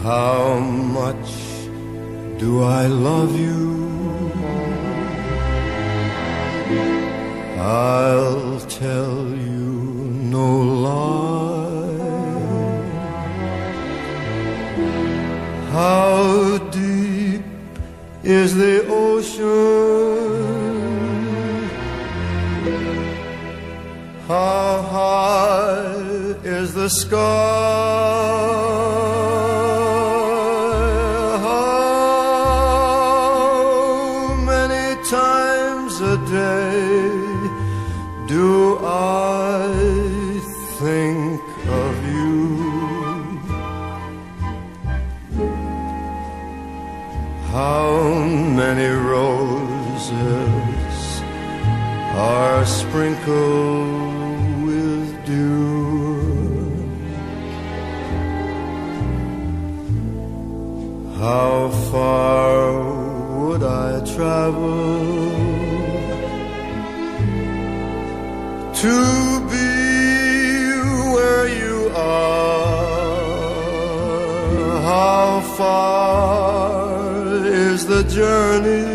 How much do I love you? I'll tell you no lie. How deep is the ocean? How high is the sky? Times a day do I think of you? How many roses are sprinkled with dew? How far would I travel to be where you are? How far is the journey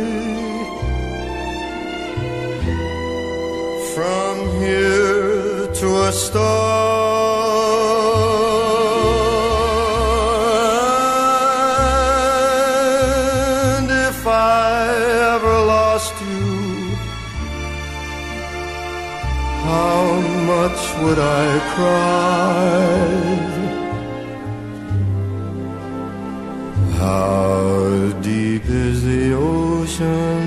from here to a star? And if I ever lost you, how much would I cry? How deep is the ocean?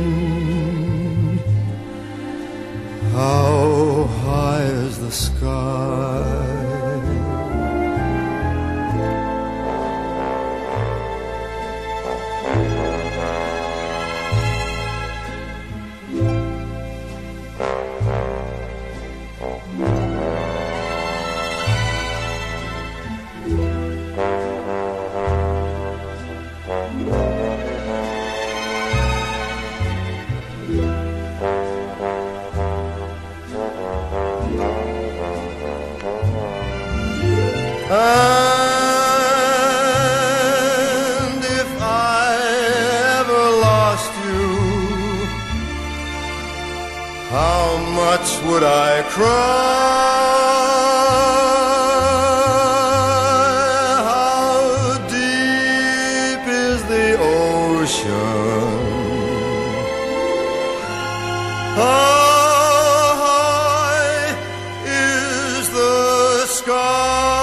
How high is the sky? And if I ever lost you, how much would I cry? How deep is the ocean? How high is the sky?